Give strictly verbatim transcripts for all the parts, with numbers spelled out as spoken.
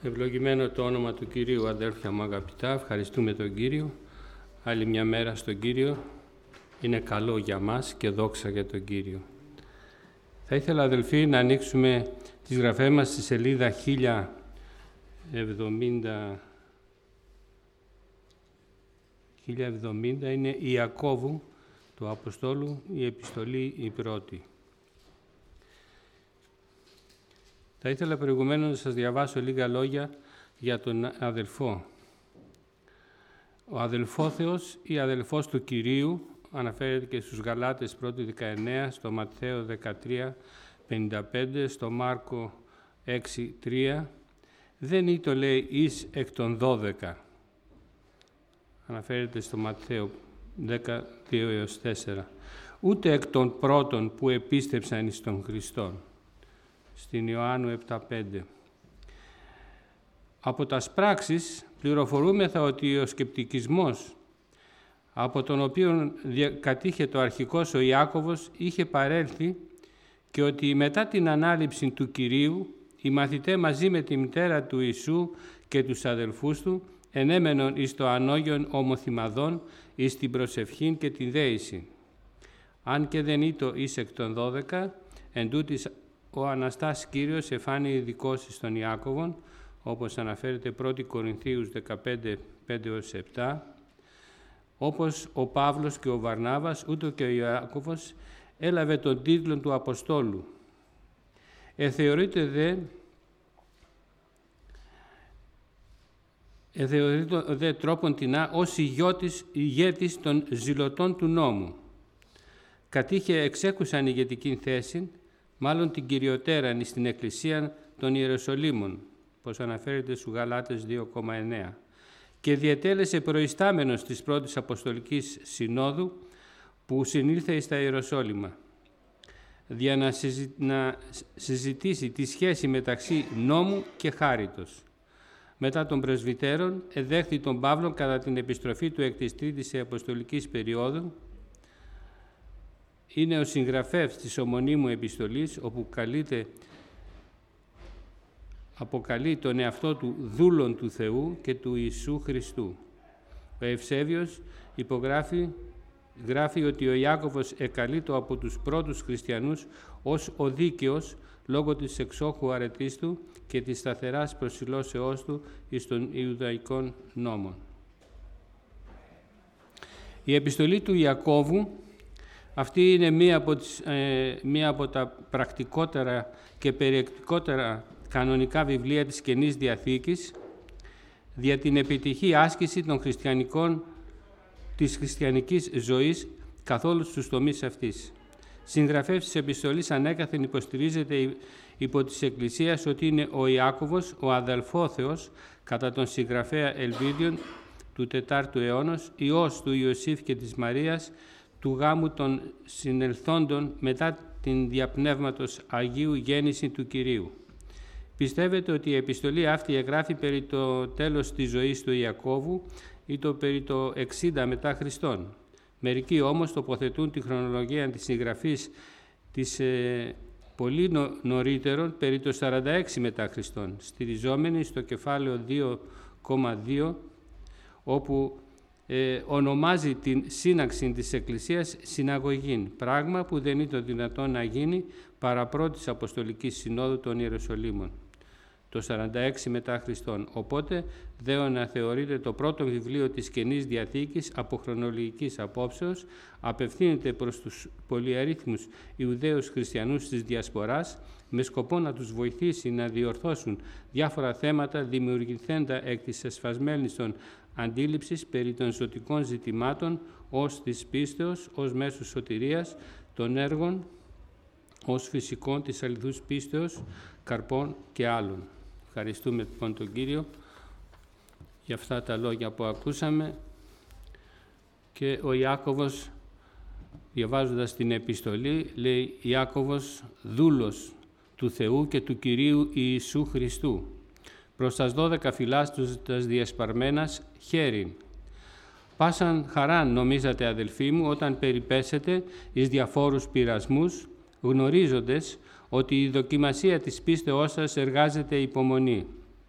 Ευλογημένο το όνομα του Κυρίου, αδέρφια μου αγαπητά, ευχαριστούμε τον Κύριο. Άλλη μια μέρα στον Κύριο είναι καλό για μας και δόξα για τον Κύριο. Θα ήθελα, αδελφοί, να ανοίξουμε τις γραφές μας στη σελίδα χίλια εβδομήντα. χίλια εβδομήντα είναι Ιακώβου του Αποστόλου, η επιστολή η πρώτη. Θα ήθελα προηγουμένως να σας διαβάσω λίγα λόγια για τον αδελφό. Ο αδελφόθεος ή αδελφός του Κυρίου αναφέρεται και στους Γαλάτες πρώτη δεκαεννέα, στο Ματθαίο δεκατρία πενήντα πέντε, στο Μάρκο έξι τρία. Δεν ήτο, λέει, εις εκ των δώδεκα. Αναφέρεται στο Ματθαίο δέκα δύο έως τέσσερα. Ούτε εκ των πρώτων που επίστεψαν εις τον Χριστόν. Στην Ιωάννου επτά πέντε. Από τας πράξεις πληροφορούμεθα ότι ο σκεπτικισμός από τον οποίο κατήχε το αρχικός ο Ιάκωβος είχε παρέλθει και ότι μετά την ανάληψη του Κυρίου οι μαθητές μαζί με τη μητέρα του Ιησού και τους αδελφούς του ενέμενον εις το ανώγιον ομοθυμαδόν εις την προσευχήν και την δέηση. Αν και δεν ήτο εις εκ των δώδεκα, εν τούτης ο Αναστάς Κύριος εφάνει ειδικός εις τον Ιάκωβον, όπως αναφέρεται πρώτη Κορινθίους δεκαπέντε πέντε έως επτά, όπως ο Παύλος και ο Βαρνάβας, ούτω και ο Ιάκωβος έλαβε τον τίτλο του Αποστόλου. Εθεωρείται δε, εθεωρείται δε τρόπον τεινά ως ηγιώτης, ηγέτης των ζηλωτών του νόμου. Κατήχε εξέκουσαν ηγετική θέση, μάλλον την κυριωτέραν στην Εκκλησία των Ιεροσολύμων, όπως αναφέρεται στους Γαλάτες δύο εννέα, και διετέλεσε προϊστάμενος της πρώτης Αποστολικής Συνόδου που συνήλθε στα Ιεροσόλυμα, για να, συζη... να συζητήσει τη σχέση μεταξύ νόμου και χάριτος. Μετά των πρεσβυτέρων εδέχθη τον Παύλο κατά την επιστροφή του εκ της τρίτης Αποστολικής περίοδου. Είναι ο συγγραφέας της ομωνίμου επιστολής, όπου καλείται, αποκαλεί τον εαυτό του δούλον του Θεού και του Ιησού Χριστού. Ο Ευσέβιος υπογράφει, γράφει ότι ο Ιάκωβος εκαλείτο από τους πρώτους χριστιανούς ως ο δίκαιος λόγω της εξόχου αρετής του και της σταθεράς προσιλώσεώς του εις των Ιουδαϊκών νόμων. Η επιστολή του Ιακώβου, αυτή είναι μία από, τις, ε, μία από τα πρακτικότερα και περιεκτικότερα κανονικά βιβλία της Καινής Διαθήκης δια την επιτυχή άσκηση των χριστιανικών, της χριστιανικής ζωής καθόλου στους τομείς αυτής. Συγγραφεύς της επιστολής ανέκαθεν υποστηρίζεται υπό της Εκκλησίας ότι είναι ο Ιάκωβος, ο αδελφόθεος, κατά τον συγγραφέα Ελβίδιον του τετάρτου αιώνος, ιός του Ιωσήφ και της Μαρίας, του γάμου των συνελθόντων μετά την διαπνεύματος Αγίου γέννηση του Κυρίου. Πιστεύετε ότι η επιστολή αυτή εγγράφει περί το τέλος της ζωής του Ιακώβου ή το περί το εξήντα μετά Χριστόν. Μερικοί όμως τοποθετούν τη χρονολογία της συγγραφής της ε, πολύ νο, νωρίτερων περί το σαράντα έξι μετά Χριστόν, στηριζόμενη στο κεφάλαιο δύο κόμμα δύο, όπου Ε, ονομάζει την σύναξη της Εκκλησίας συναγωγήν, πράγμα που δεν είναι το δυνατόν να γίνει παρά πρώτης Αποστολικής Συνόδου των Ιεροσολύμων, το σαράντα έξι μετά Χριστόν. Οπότε, δέον να θεωρείται το πρώτο βιβλίο της Καινής Διαθήκης από χρονολογικής απόψεως, απευθύνεται προς τους πολυαρίθμους Ιουδαίους χριστιανούς της Διασποράς, με σκοπό να τους βοηθήσει να διορθώσουν διάφορα θέματα δημιουργηθέντα εκ της εσφασμένης των αντίληψης περί των ζωτικών ζητημάτων ως της πίστεως, ως μέσου σωτηρίας, των έργων, ως φυσικών της αληθούς πίστεως, καρπών και άλλων. Ευχαριστούμε λοιπόν τον Κύριο για αυτά τα λόγια που ακούσαμε. Και ο Ιάκωβος, διαβάζοντας την επιστολή, λέει Ιάκωβος, δούλος του Θεού και του Κυρίου Ιησού Χριστού, προς τας δώδεκα φυλάς τους τας διεσπαρμένας χέριν. Πάσαν χαράν νομίζατε, αδελφοί μου, όταν περιπέσετε εις διαφόρους πειρασμούς, γνωρίζοντες ότι η δοκιμασία της πίστεώς σας εργάζεται υπομονή.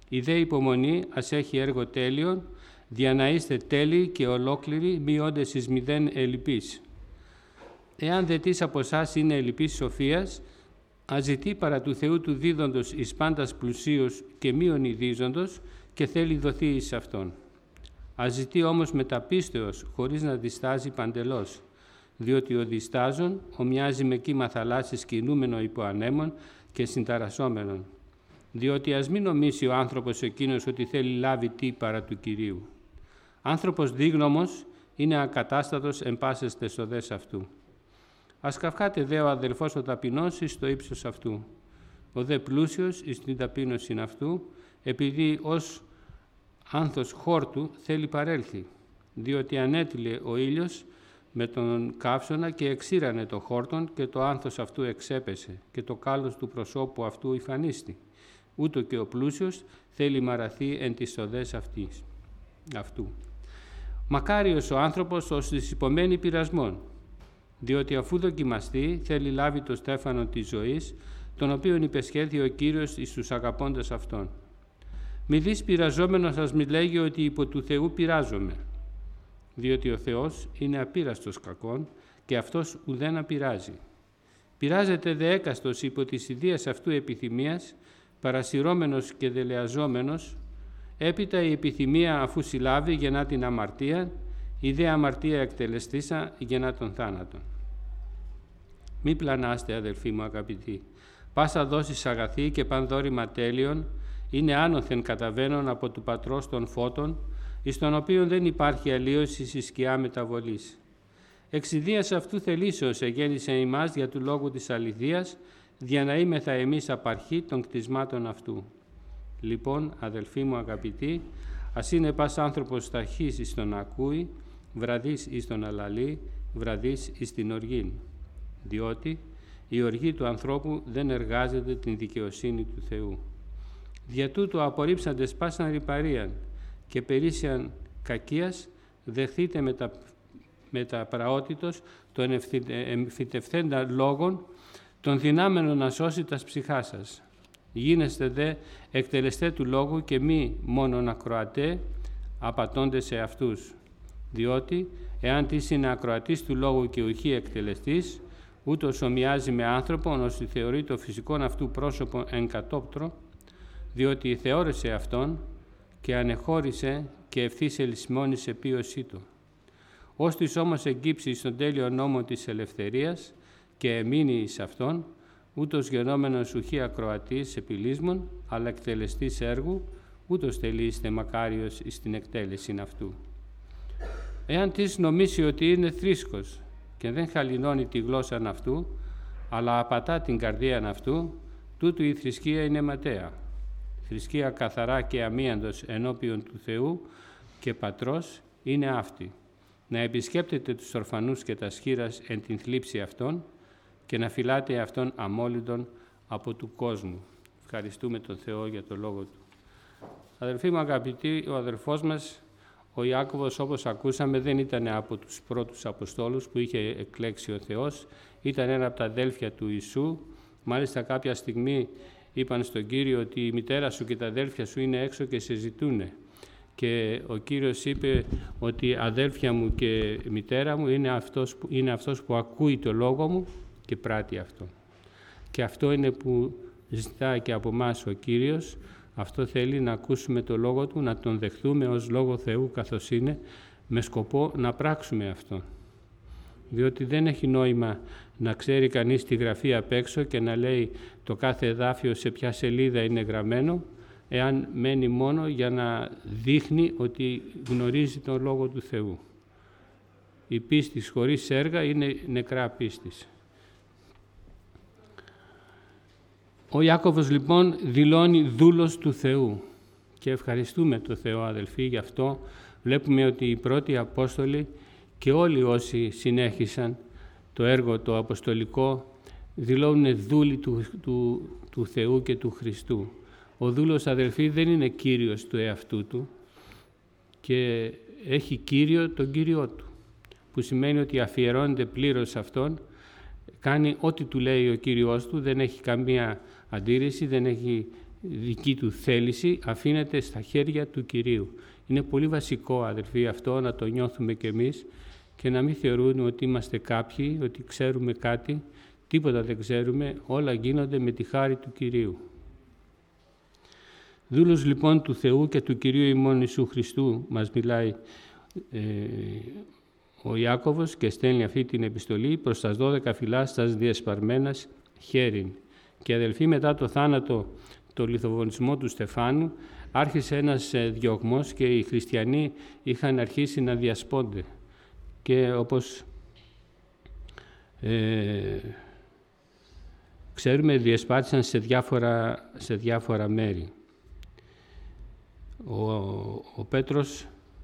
Η δε υπομονή ας έχει έργο τέλειον, δια να είστε τέλειοι και ολόκληροι, μη όντες εις μηδέν ελλειπείς. Εάν δε τις από εσάς είναι ελλειπής σοφίας, ας ζητεί παρά του Θεού του δίδοντος εις πάντας πλουσίους και μη ονειδίζοντος, και θέλει δοθεί εις αυτόν. Ας ζητεί όμως μεταπίστεως, χωρίς να διστάζει παντελώς, διότι ο διστάζων ομοιάζει με κύμα θαλάσσης κινούμενο υπό ανέμων και συνταρασσόμενον. Διότι ας μην νομίσει ο άνθρωπος εκείνος ότι θέλει λάβει τι παρά του Κυρίου. Άνθρωπος δίγνωμος είναι ακατάστατος εν πάσες τες οδές αυτού. Ας καυχάται δε ο αδελφός ο ταπεινός εις το ύψος αυτού, ο δε πλούσιος εις την ταπείνωσιν αυτού, επειδή ως άνθος χόρτου θέλει παρέλθει, διότι ανέτειλε ο ήλιος με τον καύσωνα και εξήρανε το χόρτον και το άνθος αυτού εξέπεσε και το κάλος του προσώπου αυτού υφανίστη. Ούτω και ο πλούσιος θέλει μαραθεί εν τις οδές αυτής, αυτού. Μακάριος ο άνθρωπος ως της υπομένει πειρασμών, διότι αφού δοκιμαστεί θέλει λάβει το στέφανο της ζωής, τον οποίον υπεσχέθη ο Κύριος εις τους αγαπώντες αυτόν. Μη δεις πειραζόμενος ας μη λέγει ότι υπό του Θεού πειράζομαι, διότι ο Θεός είναι απείραστος κακών και αυτός ουδέν απειράζει. Πειράζεται δε έκαστος υπό της ιδίας αυτού επιθυμίας, παρασυρώμενος και δελεαζόμενος, έπειτα η επιθυμία αφού συλλάβει γεννά την αμαρτία, η δε αμαρτία εκτελεστήσα γεννά τον θάνατον. Μη πλανάστε, αδελφοί μου αγαπητοί, πάσα δόσεις αγαθή και πανδόρημα τέλειων, είναι άνωθεν καταβαίνον από του Πατρός των φώτων, εις τον οποίον δεν υπάρχει αλλίωση στη σκιά μεταβολής. Εξ ιδίας αυτού θελήσεως εγέννησε ημάς για του λόγου της αληθείας, δια να είμεθα εμείς απαρχή των κτισμάτων αυτού. Λοιπόν, αδελφοί μου αγαπητοί, ας είναι πας άνθρωπος ταχύς εις τον ακούει, βραδύς εις τον αλαλεί, βραδύς εις την οργήν. Διότι η οργή του ανθρώπου δεν εργάζεται την δικαιοσύνη του Θεού. Δια τούτου απορρίψαντες πάσαν ρυπαρίαν και περίσσιαν κακίας, δεχθείτε με τα, με τα πραότητος των εμφυτευθέντα λόγων, των δυνάμενων να σώσει τας ψυχάς σας. Γίνεστε δε εκτελεστέ του λόγου και μη μόνον ακροατέ, απατώντες σε αυτούς. Διότι, εάν της είναι ακροατής του λόγου και ουχή εκτελεστής, ούτως ομοιάζει με άνθρωπον, ώστε θεωρεί το φυσικόν αυτού πρόσωπο εν κατόπτρο, διότι θεώρησε αυτόν και ανεχώρησε και ευθύς ελισμόνησε πίωσή του. Ώστις όμως εγκύψει στον τέλειο νόμο της ελευθερίας και εμείνει εις αυτόν, ούτως γενόμενος ουχή ακροατής επιλύσμων, αλλά εκτελεστής έργου, ούτως τελείστε μακάριος εις την εκτέλεση αυτού. Εάν της νομίσει ότι είναι θρήσκος και δεν χαλινώνει τη γλώσσα αυτού, αλλά απατά την καρδία αυτού, τούτου η θρησκεία είναι ματαία. Θρησκεία καθαρά και αμίαντος ενώπιον του Θεού και Πατρός είναι αυτή. Να επισκέπτεται τους ορφανούς και τα σχήρας εν την θλίψη αυτών και να φυλάτε αυτόν αμόλυντον από του κόσμου. Ευχαριστούμε τον Θεό για το λόγο Του. Αδελφοί μου αγαπητοί, ο αδελφός μας, ο Ιάκωβος, όπως ακούσαμε, δεν ήταν από τους πρώτους Αποστόλους που είχε εκλέξει ο Θεός. Ήταν ένα από τα αδέλφια του Ιησού. Μάλιστα κάποια στιγμή είπαν στον Κύριο ότι η μητέρα σου και τα αδέλφια σου είναι έξω και σε ζητούνε. Και ο Κύριος είπε ότι αδέλφια μου και μητέρα μου είναι αυτός που, είναι αυτός που ακούει το λόγο μου και πράττει αυτό. Και αυτό είναι που ζητάει και από εμάς ο Κύριος. Αυτό θέλει να ακούσουμε το λόγο Του, να τον δεχθούμε ως λόγο Θεού καθώς είναι, με σκοπό να πράξουμε αυτό. Διότι δεν έχει νόημα να ξέρει κανείς τη γραφή απ' έξω και να λέει το κάθε εδάφιο σε ποια σελίδα είναι γραμμένο, εάν μένει μόνο για να δείχνει ότι γνωρίζει τον Λόγο του Θεού. Η πίστη χωρίς έργα είναι νεκρά πίστης. Ο Ιάκωβος λοιπόν δηλώνει δούλος του Θεού και ευχαριστούμε τον Θεό, αδελφοί, γι' αυτό βλέπουμε ότι οι πρώτοι Απόστολοι και όλοι όσοι συνέχισαν το έργο το αποστολικό δηλώνουν δούλοι του, του, του Θεού και του Χριστού. Ο δούλος, αδελφοί, δεν είναι κύριος του εαυτού του και έχει κύριο τον Κύριό του, που σημαίνει ότι αφιερώνεται πλήρως σε Αυτόν, κάνει ό,τι του λέει ο Κύριος του, δεν έχει καμία αντίρρηση, δεν έχει δική του θέληση, αφήνεται στα χέρια του Κυρίου. Είναι πολύ βασικό, αδελφοί, αυτό να το νιώθουμε κι εμείς και να μην θεωρούμε ότι είμαστε κάποιοι, ότι ξέρουμε κάτι. Τίποτα δεν ξέρουμε, όλα γίνονται με τη χάρη του Κυρίου. Δούλος λοιπόν του Θεού και του Κυρίου ημών Ιησού Χριστού, μας μιλάει ε, ο Ιάκωβος και στέλνει αυτή την επιστολή προς τας δώδεκα φυλάς τας διεσπαρμένας χέριν. Και αδελφοί, μετά το θάνατο, το λιθοβολισμό του Στεφάνου, άρχισε ένας διωγμός και οι χριστιανοί είχαν αρχίσει να διασπώνται. Και όπως ε, ξέρουμε, διεσπάθησαν σε διάφορα, σε διάφορα μέρη. Ο, ο Πέτρος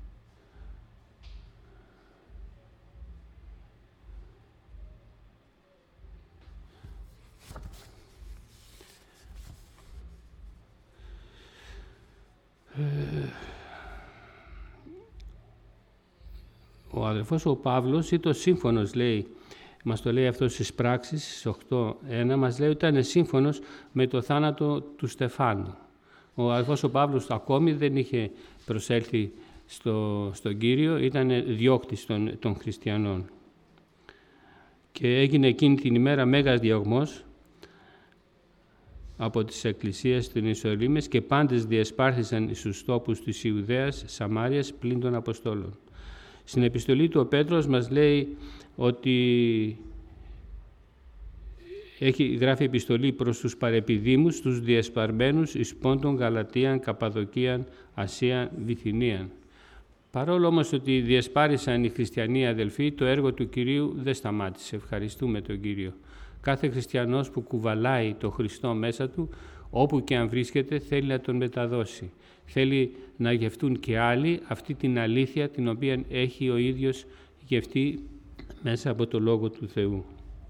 ο αδελφός ο Παύλος ή το σύμφωνος, λέει, μας το λέει αυτό στις πράξεις, στις οκτώ ένα, μας λέει ότι ήταν σύμφωνος με το θάνατο του Στεφάνου. Ο αδελφός ο Παύλος ακόμη δεν είχε προσέλθει στο, στον Κύριο, ήταν διώκτης των, των χριστιανών. Και έγινε εκείνη την ημέρα μέγας διωγμός από τις εκκλησίες των Ιερουσαλήμης και πάντες διεσπάρθησαν στους τόπους της Ιουδαίας, Σαμάριας, πλην των Αποστόλων. Στην επιστολή του ο Πέτρος μας λέει ότι έχει γράφει επιστολή προς τους παρεπιδήμους, τους διεσπαρμένους εις Πόντων, Γαλατίαν, Καπαδοκίαν, Ασίαν, Βυθινίαν. Παρόλο όμως ότι διεσπάρισαν οι χριστιανοί αδελφοί, το έργο του Κυρίου δεν σταμάτησε. Ευχαριστούμε τον Κύριο. Κάθε χριστιανός που κουβαλάει το Χριστό μέσα του, όπου και αν βρίσκεται, θέλει να τον μεταδώσει. Θέλει να γευτούν και άλλοι αυτή την αλήθεια την οποία έχει ο ίδιος γευτεί μέσα από το Λόγο του Θεού.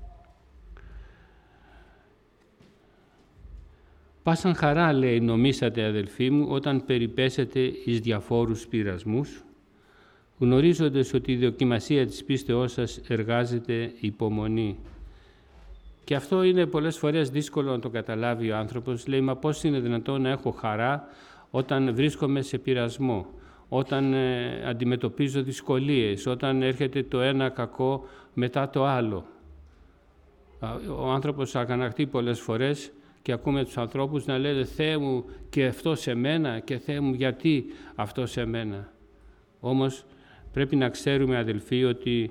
Πάσαν χαρά, λέει, νομίσατε αδελφοί μου, όταν περιπέσετε εις διαφόρους πειρασμούς, γνωρίζοντας ότι η δοκιμασία της πίστεώς σας εργάζεται υπομονή. Και αυτό είναι πολλές φορές δύσκολο να το καταλάβει ο άνθρωπος. Λέει, μα πώς είναι δυνατόν να έχω χαρά όταν βρίσκομαι σε πειρασμό, όταν ε, αντιμετωπίζω δυσκολίες, όταν έρχεται το ένα κακό μετά το άλλο. Ο άνθρωπος αγανακτεί πολλές φορές και ακούμε τους ανθρώπους να λένε «Θεέ μου, και αυτό σε μένα, και Θεέ μου, γιατί αυτό σε μένα». Όμως πρέπει να ξέρουμε, αδελφοί, ότι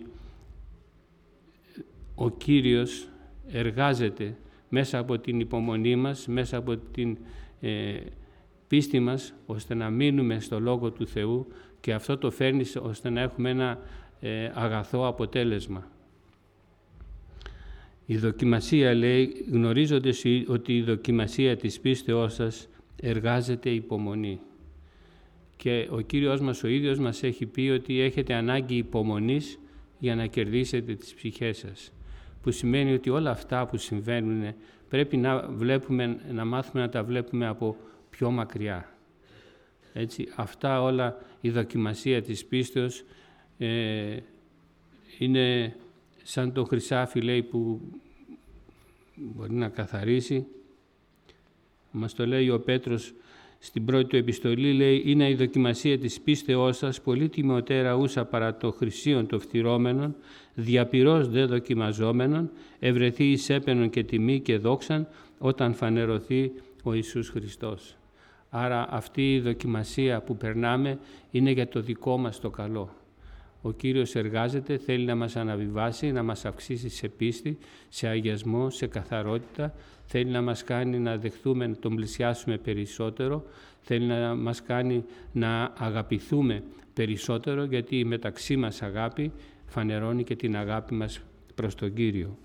ο Κύριος εργάζεται μέσα από την υπομονή μας, μέσα από την ε, πίστη μας, ώστε να μείνουμε στο Λόγο του Θεού και αυτό το φέρνει ώστε να έχουμε ένα ε, αγαθό αποτέλεσμα. Η δοκιμασία, λέει, γνωρίζοντας ότι η δοκιμασία της πίστεώς σας εργάζεται υπομονή. Και ο Κύριος μας ο ίδιος μας έχει πει ότι έχετε ανάγκη υπομονής για να κερδίσετε τις ψυχές σας. Που σημαίνει ότι όλα αυτά που συμβαίνουν πρέπει να, βλέπουμε, να μάθουμε να τα βλέπουμε από πιο μακριά. Έτσι, αυτά όλα, η δοκιμασία της πίστεως ε, είναι σαν το χρυσάφι, λέει, που μπορεί να καθαρίσει. Μας το λέει ο Πέτρος στην πρώτη του επιστολή, λέει, είναι η δοκιμασία της πίστεώς σας πολύ τιμιωτέρα ούσα παρά το χρυσίον το φθυρώμενον, διαπυρός δε δοκιμαζόμενον, ευρεθεί εις έπαινον και τιμή και δόξαν όταν φανερωθεί ο Ιησούς Χριστός. Άρα αυτή η δοκιμασία που περνάμε είναι για το δικό μας το καλό. Ο Κύριος εργάζεται, θέλει να μας αναβιβάσει, να μας αυξήσει σε πίστη, σε αγιασμό, σε καθαρότητα. Θέλει να μας κάνει να δεχθούμε, να τον πλησιάσουμε περισσότερο. Θέλει να μας κάνει να αγαπηθούμε περισσότερο, γιατί η μεταξύ μας αγάπη φανερώνει και την αγάπη μας προς τον Κύριο.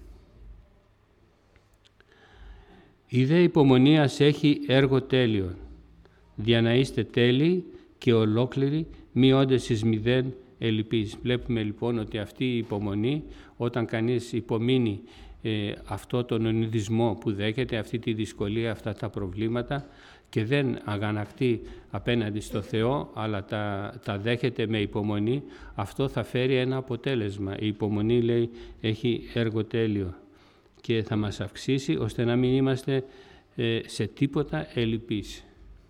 Η δε υπομονίας έχει έργο τέλειο. Δια να είστε τέλειοι και ολόκληροι, μη όντες εις μηδέν ελλειπείς. Βλέπουμε λοιπόν ότι αυτή η υπομονή, όταν κανείς υπομείνει ε, αυτό τον ονειδισμό που δέχεται, αυτή τη δυσκολία, αυτά τα προβλήματα και δεν αγανακτεί απέναντι στο Θεό, αλλά τα, τα δέχεται με υπομονή, αυτό θα φέρει ένα αποτέλεσμα. Η υπομονή, λέει, έχει έργο τέλειο και θα μας αυξήσει ώστε να μην είμαστε ε, σε τίποτα ελλειπής.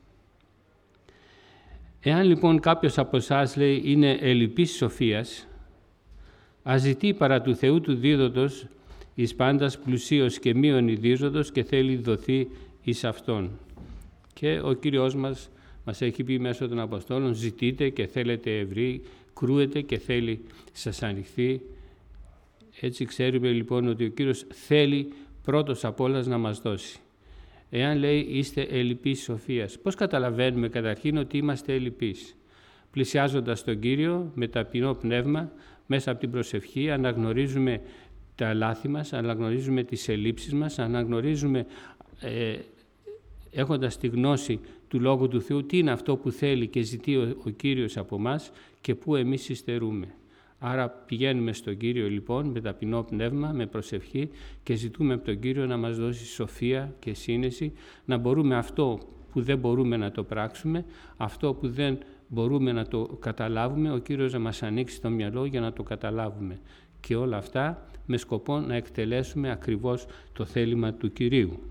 Εάν λοιπόν κάποιος από εσάς λέει είναι ελλειπής σοφίας, ας ζητεί παρά του Θεού του δίδοντος εις πάντας πλουσίος και μείον ιδίζοντος και θέλει δοθεί εις Αυτόν. Και ο Κύριος μας μας έχει πει μέσω των Αποστόλων, ζητείτε και θέλετε ευρύ, κρούετε και θέλει σας ανοιχθεί. Έτσι ξέρουμε λοιπόν ότι ο Κύριος θέλει πρώτος απ' όλας να μας δώσει. Εάν λέει είστε ελλειπείς σοφίας, πώς καταλαβαίνουμε καταρχήν ότι είμαστε ελλειπείς? Πλησιάζοντας τον Κύριο με ταπεινό πνεύμα, μέσα από την προσευχή, αναγνωρίζουμε τα λάθη μας, αναγνωρίζουμε τις ελλείψεις μας, αναγνωρίζουμε ε, έχοντας τη γνώση του Λόγου του Θεού τι είναι αυτό που θέλει και ζητεί ο, ο Κύριος από μας και πού εμείς υστερούμε. Άρα πηγαίνουμε στον Κύριο λοιπόν με ταπεινό πνεύμα, με προσευχή και ζητούμε από τον Κύριο να μας δώσει σοφία και σύνεση, να μπορούμε αυτό που δεν μπορούμε να το πράξουμε, αυτό που δεν μπορούμε να το καταλάβουμε, ο Κύριος να μας ανοίξει το μυαλό για να το καταλάβουμε. Και όλα αυτά με σκοπό να εκτελέσουμε ακριβώς το θέλημα του Κυρίου.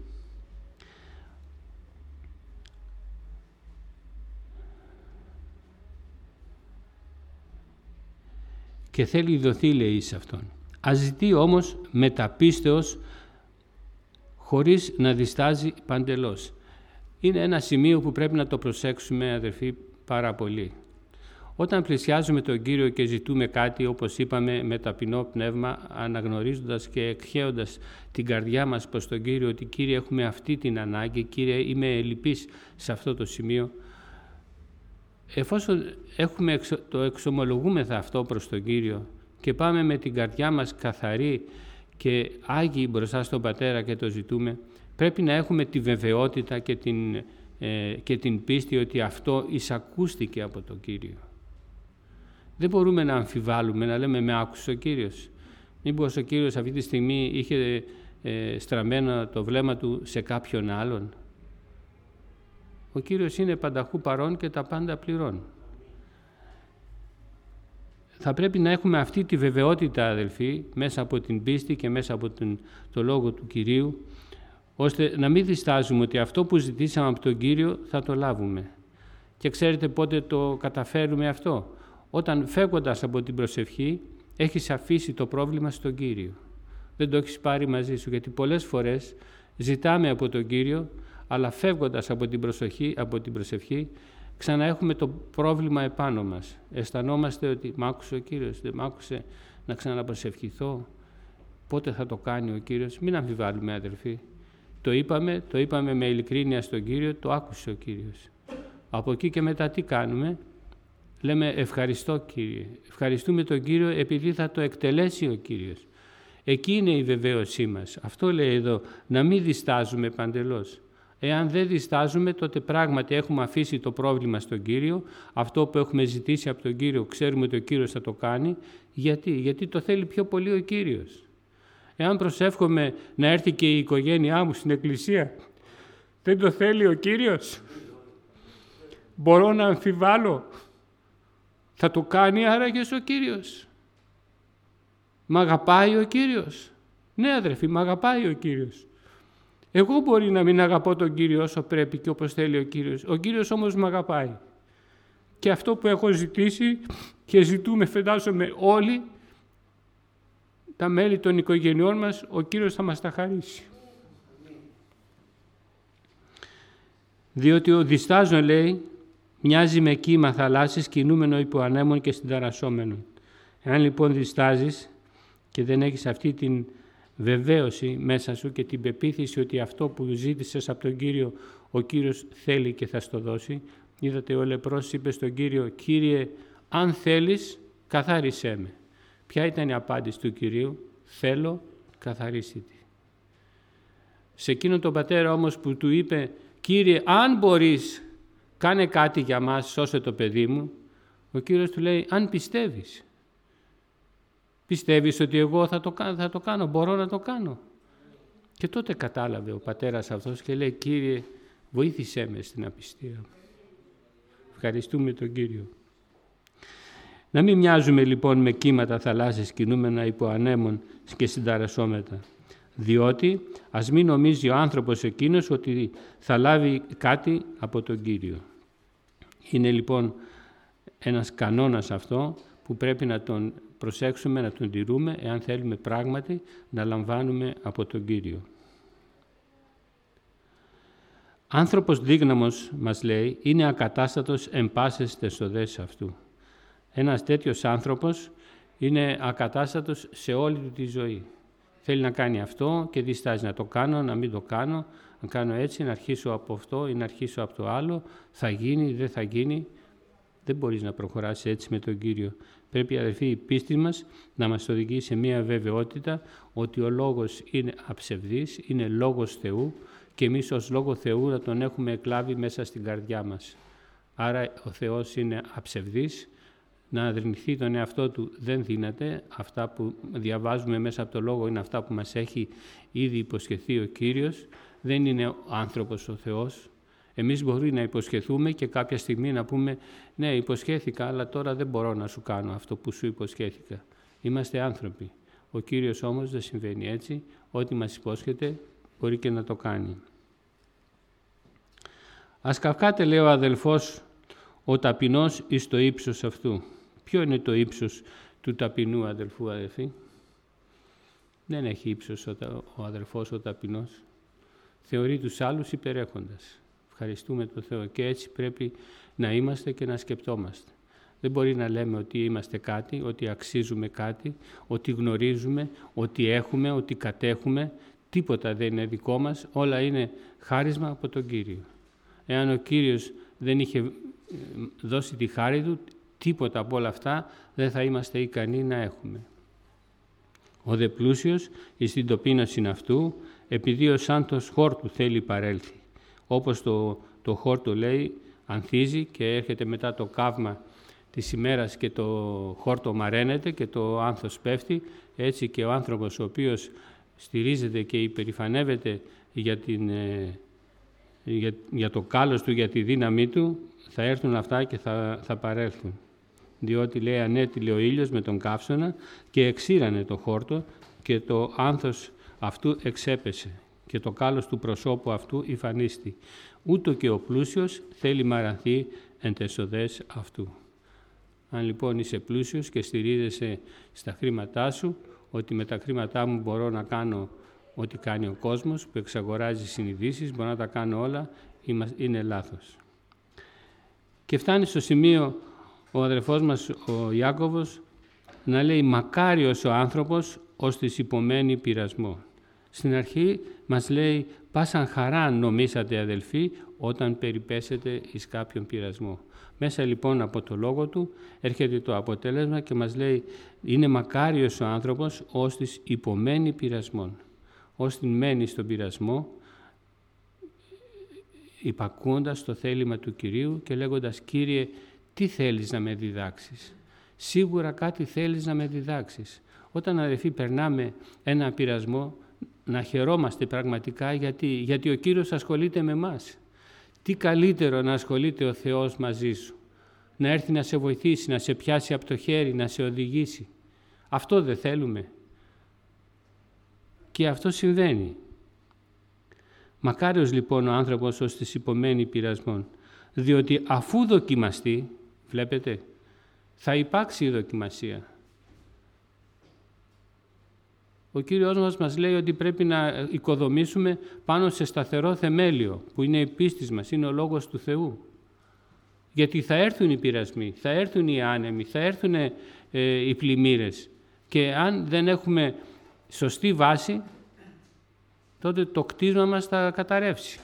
Και θέλει δοθεί, λέει, σε Αυτόν. Ας ζητεί όμως μεταπίστεως, χωρίς να διστάζει παντελώς. Είναι ένα σημείο που πρέπει να το προσέξουμε, αδερφοί, πάρα πολύ. Όταν πλησιάζουμε τον Κύριο και ζητούμε κάτι, όπως είπαμε, με ταπεινό πνεύμα, αναγνωρίζοντας και εκχέοντας την καρδιά μας προς τον Κύριο, ότι Κύριε έχουμε αυτή την ανάγκη, Κύριε είμαι ελλειπής σε αυτό το σημείο, εφόσον έχουμε, το εξομολογούμεθα αυτό προς τον Κύριο και πάμε με την καρδιά μας καθαρή και άγιοι μπροστά στον Πατέρα και το ζητούμε, πρέπει να έχουμε τη βεβαιότητα και την, ε, και την πίστη ότι αυτό εισακούστηκε από τον Κύριο. Δεν μπορούμε να αμφιβάλλουμε, να λέμε με άκουσε ο Κύριος. Μήπως ο Κύριος αυτή τη στιγμή είχε ε, στραμμένο το βλέμμα του σε κάποιον άλλον. Ο Κύριος είναι πανταχού παρών και τα πάντα πληρών. Θα πρέπει να έχουμε αυτή τη βεβαιότητα, αδελφοί, μέσα από την πίστη και μέσα από την, το Λόγο του Κυρίου, ώστε να μην διστάζουμε ότι αυτό που ζητήσαμε από τον Κύριο θα το λάβουμε. Και ξέρετε πότε το καταφέρουμε αυτό? Όταν φεύγοντας από την προσευχή έχεις αφήσει το πρόβλημα στον Κύριο. Δεν το έχεις πάρει μαζί σου, γιατί πολλές φορές ζητάμε από τον Κύριο, αλλά φεύγοντας από την προσοχή, από την προσευχή, ξαναέχουμε το πρόβλημα επάνω μας. Αισθανόμαστε ότι μ' άκουσε ο Κύριος, δεν μ' άκουσε να ξαναπροσευχηθώ. Πότε θα το κάνει ο Κύριος? Μην αμφιβάλλουμε, αδελφοί. Το είπαμε, το είπαμε με ειλικρίνεια στον Κύριο, το άκουσε ο Κύριος. Από εκεί και μετά τι κάνουμε? Λέμε ευχαριστώ Κύριε. Ευχαριστούμε τον Κύριο επειδή θα το εκτελέσει ο Κύριος. Εκεί είναι η βεβαίωσή μας. Αυτό λέει εδώ, να μην διστάζουμε παντελώς. Εάν δεν διστάζουμε, τότε πράγματι έχουμε αφήσει το πρόβλημα στον Κύριο. Αυτό που έχουμε ζητήσει από τον Κύριο, ξέρουμε ότι ο Κύριος θα το κάνει. Γιατί? Γιατί το θέλει πιο πολύ ο Κύριος. Εάν προσεύχομαι να έρθει και η οικογένειά μου στην εκκλησία, δεν το θέλει ο Κύριος? Μπορώ να αμφιβάλλω? Θα το κάνει άραγες ο Κύριος? Μ' αγαπάει ο Κύριος? Ναι, αδερφοί, μ' αγαπάει ο Κύριος. Εγώ μπορεί να μην αγαπώ τον Κύριο όσο πρέπει και όπως θέλει ο Κύριος. Ο Κύριος όμως μ' αγαπάει. Και αυτό που έχω ζητήσει και ζητούμε, φαντάζομαι όλοι, τα μέλη των οικογενειών μας, ο Κύριος θα μας τα χαρίσει. Διότι ο διστάζων, λέει, μοιάζει με κύμα θαλάσσης κινούμενο υπό ανέμων και συνταρασσόμενο. Εάν λοιπόν διστάζεις και δεν έχεις αυτή την βεβαίωση μέσα σου και την πεποίθηση ότι αυτό που ζήτησες από τον Κύριο, ο Κύριος θέλει και θα στο δώσει. Είδατε, ο λεπρός είπε στον Κύριο, Κύριε, αν θέλεις, καθάρισέ με. Ποια ήταν η απάντηση του Κυρίου? Θέλω, καθαρίστη. Σε εκείνον τον πατέρα όμως που του είπε, Κύριε, αν μπορείς, κάνε κάτι για μας, σώσε το παιδί μου, ο Κύριος του λέει, αν πιστεύεις. Πιστεύεις ότι εγώ θα το, θα το κάνω, μπορώ να το κάνω? Και τότε κατάλαβε ο πατέρας αυτός και λέει, Κύριε, βοήθησέ με στην απιστία. Ευχαριστούμε τον Κύριο. Να μην μοιάζουμε λοιπόν με κύματα θαλάσσης κινούμενα υπό ανέμων και συνταρασσόμετα. Διότι ας μην νομίζει ο άνθρωπος εκείνος ότι θα λάβει κάτι από τον Κύριο. Είναι λοιπόν ένας κανόνας αυτό που πρέπει να τον προσέξουμε, να τον τηρούμε, εάν θέλουμε πράγματι να λαμβάνουμε από τον Κύριο. Άνθρωπος δίγναμος, μας λέει, είναι ακατάστατος εν πάσες τεσοδές αυτού. Ένας τέτοιος άνθρωπος είναι ακατάστατος σε όλη του τη ζωή. Θέλει να κάνει αυτό και διστάζει να το κάνω, να μην το κάνω, να κάνω έτσι, να αρχίσω από αυτό ή να αρχίσω από το άλλο, θα γίνει, δεν θα γίνει. Δεν μπορείς να προχωράς έτσι με τον Κύριο. Πρέπει, αδελφοί, η πίστη μας να μας οδηγεί σε μια βεβαιότητα ότι ο Λόγος είναι αψευδής, είναι Λόγος Θεού και εμείς ως Λόγο Θεού να τον έχουμε εκλάβει μέσα στην καρδιά μας. Άρα ο Θεός είναι αψευδής, να αδρυνθεί τον εαυτό του δεν δύναται. Αυτά που διαβάζουμε μέσα από το Λόγο είναι αυτά που μας έχει ήδη υποσχεθεί ο Κύριος. Δεν είναι ο άνθρωπος ο Θεός. Εμείς μπορεί να υποσχεθούμε και κάποια στιγμή να πούμε «Ναι, υποσχέθηκα, αλλά τώρα δεν μπορώ να σου κάνω αυτό που σου υποσχέθηκα». Είμαστε άνθρωποι. Ο Κύριος όμως δεν συμβαίνει έτσι. Ό,τι μας υπόσχεται μπορεί και να το κάνει. «Ας καυκάτε», λέει ο αδελφός, «ο ταπεινός εις το ύψος αυτού». Ποιο είναι το ύψος του ταπεινού αδελφού, αδελφοί? Δεν έχει ύψος ο αδελφός ο ταπεινός. Θεωρεί τους άλλους υπερέχοντας. Ευχαριστούμε τον Θεό και έτσι πρέπει να είμαστε και να σκεπτόμαστε. Δεν μπορεί να λέμε ότι είμαστε κάτι, ότι αξίζουμε κάτι, ότι γνωρίζουμε, ότι έχουμε, ότι κατέχουμε. Τίποτα δεν είναι δικό μας, όλα είναι χάρισμα από τον Κύριο. Εάν ο Κύριος δεν είχε δώσει τη χάρη Του, τίποτα από όλα αυτά δεν θα είμαστε ικανοί να έχουμε. Ο δε πλούσιος εις την τοπείνωσιν αυτού, επειδή ο σάντος χόρτου θέλει παρέλθει. Όπως το, το χόρτο λέει, ανθίζει και έρχεται μετά το καύμα της ημέρας και το χόρτο μαραίνεται και το άνθος πέφτει, έτσι και ο άνθρωπος ο οποίος στηρίζεται και υπερηφανεύεται για, την, για, για το κάλος του, για τη δύναμή του, θα έρθουν αυτά και θα, θα παρέλθουν. Διότι λέει ανέτειλε ο ήλιος με τον καύσωνα και εξήρανε το χόρτο και το άνθος αυτού εξέπεσε και το κάλος του προσώπου αυτού υφανίστη. Ούτω και ο πλούσιος θέλει μαρανθεί εν τεσοδές αυτού. Αν λοιπόν είσαι πλούσιος και στηρίζεσαι στα χρήματά σου, ότι με τα χρήματά μου μπορώ να κάνω ό,τι κάνει ο κόσμος, που εξαγοράζει συνειδήσεις, μπορώ να τα κάνω όλα, είναι λάθος. Και φτάνει στο σημείο ο αδερφός μας ο Ιάκωβος να λέει «Μακάριος ο άνθρωπος ως της υπομένει πειρασμό». Στην αρχή μας λέει «Πάσαν χαρά νομίσατε αδελφοί όταν περιπέσετε εις κάποιον πειρασμό». Μέσα λοιπόν από το λόγο του έρχεται το αποτέλεσμα και μας λέει «Είναι μακάριος ο άνθρωπος ως της υπομένει πειρασμών». Ως την μένει στον πειρασμό, υπακούοντας το θέλημα του Κυρίου και λέγοντας «Κύριε, τι θέλεις να με διδάξεις?» Σίγουρα κάτι θέλεις να με διδάξεις. Όταν αδελφοί περνάμε ένα πειρασμό, να χαιρόμαστε πραγματικά γιατί, γιατί ο Κύριος ασχολείται με μας. Τι καλύτερο να ασχολείται ο Θεός μαζί σου. Να έρθει να σε βοηθήσει, να σε πιάσει από το χέρι, να σε οδηγήσει. Αυτό δεν θέλουμε. Και αυτό συμβαίνει. Μακάριος λοιπόν ο άνθρωπος ως της υπομένει πειρασμών, διότι αφού δοκιμαστεί, βλέπετε, θα υπάρξει η δοκιμασία. Ο Κύριος μας μας λέει ότι πρέπει να οικοδομήσουμε πάνω σε σταθερό θεμέλιο, που είναι η πίστη μας, είναι ο Λόγος του Θεού. Γιατί θα έρθουν οι πειρασμοί, θα έρθουν οι άνεμοι, θα έρθουν ε, οι πλημμύρες. Και αν δεν έχουμε σωστή βάση, τότε το κτίσμα μας θα καταρρεύσει.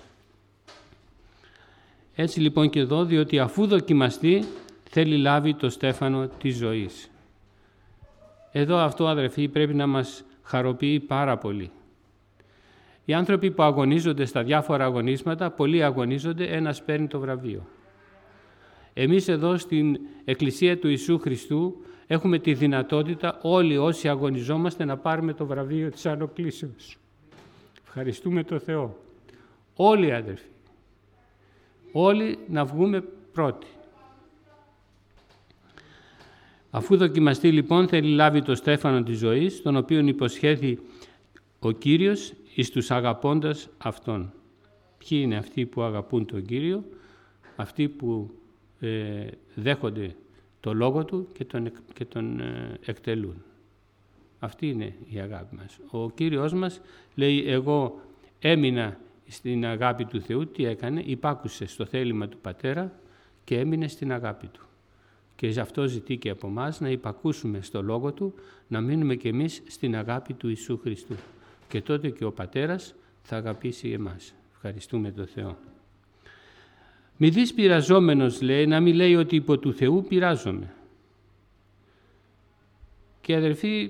Έτσι λοιπόν και εδώ, διότι αφού δοκιμαστεί, θέλει λάβει το στέφανο της ζωής. Εδώ αυτό, αδερφοί, πρέπει να μας χαροποιεί πάρα πολύ. Οι άνθρωποι που αγωνίζονται στα διάφορα αγωνίσματα, πολλοί αγωνίζονται, ένας παίρνει το βραβείο. Εμείς εδώ στην Εκκλησία του Ιησού Χριστού έχουμε τη δυνατότητα όλοι όσοι αγωνιζόμαστε να πάρουμε το βραβείο της ανοκλήσεως. Ευχαριστούμε τον Θεό. Όλοι, αδερφοί. Όλοι να βγούμε πρώτοι. Αφού δοκιμαστεί λοιπόν, θέλει λάβει το στέφανο της ζωής, τον οποίον υποσχέθη ο Κύριος εις τους αγαπώντας Αυτόν. Ποιοι είναι αυτοί που αγαπούν τον Κύριο? Αυτοί που ε, δέχονται το Λόγο Του και τον, και τον ε, εκτελούν. Αυτή είναι η αγάπη μας. Ο Κύριος μας λέει, εγώ έμεινα στην αγάπη του Θεού. Τι έκανε? Υπάκουσε στο θέλημα του Πατέρα και έμεινε στην αγάπη Του. Και αυτό ζητεί και από εμάς, να υπακούσουμε στο Λόγο Του, να μείνουμε κι εμείς στην αγάπη του Ιησού Χριστού. Και τότε και ο Πατέρας θα αγαπήσει εμάς. Ευχαριστούμε τον Θεό. Μη δεις πειραζόμενος, λέει, να μην λέει ότι υπό του Θεού πειράζομαι. Και αδερφοί,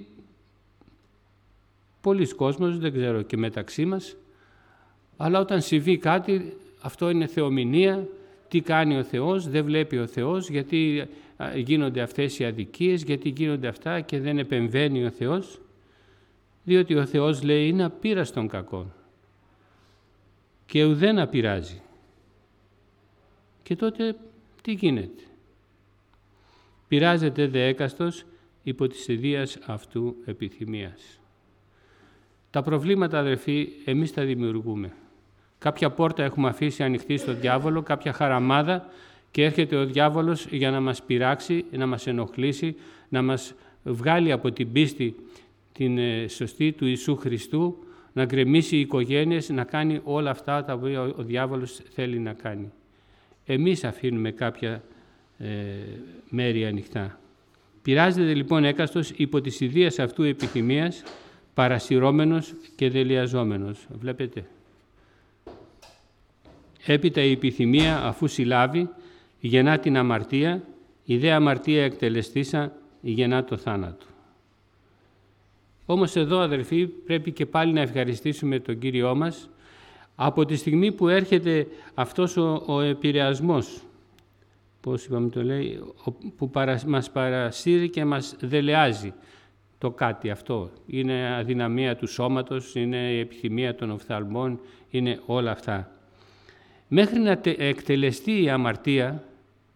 πολλοί κόσμος, δεν ξέρω και μεταξύ μας, αλλά όταν συμβεί κάτι, αυτό είναι θεομηνία. Τι κάνει ο Θεός? Δεν βλέπει ο Θεός, γιατί γίνονται αυτές οι αδικίες, γιατί γίνονται αυτά και δεν επεμβαίνει ο Θεός. Διότι ο Θεός, λέει, είναι απείραστον κακόν και ουδέν απειράζει. Και τότε τι γίνεται? Πειράζεται δε έκαστος υπό της ιδίας αυτού επιθυμίας. Τα προβλήματα, αδερφοί, εμείς τα δημιουργούμε. Κάποια πόρτα έχουμε αφήσει ανοιχτή στο διάβολο, κάποια χαραμάδα, και έρχεται ο διάβολος για να μας πειράξει, να μας ενοχλήσει, να μας βγάλει από την πίστη την σωστή του Ιησού Χριστού, να γκρεμίσει οι οικογένειες, να κάνει όλα αυτά τα οποία ο διάβολος θέλει να κάνει. Εμείς αφήνουμε κάποια ε, μέρη ανοιχτά. Πειράζεται λοιπόν έκαστος υπό της ιδίας αυτού επιθυμίας, παρασυρώμενος και δελειαζόμενος. Βλέπετε. Έπειτα η επιθυμία, αφού συλλάβει, γεννά την αμαρτία, η δε αμαρτία εκτελεστήσα γεννά το θάνατο. Όμως εδώ, αδερφοί, πρέπει και πάλι να ευχαριστήσουμε τον Κύριό μας από τη στιγμή που έρχεται αυτός ο, ο επηρεασμός, πώς είπαμε το λέει, που παρα, μας παρασύρει και μας δελεάζει το κάτι αυτό. Είναι αδυναμία του σώματος, είναι η επιθυμία των οφθαλμών, είναι όλα αυτά. Μέχρι να εκτελεστεί η αμαρτία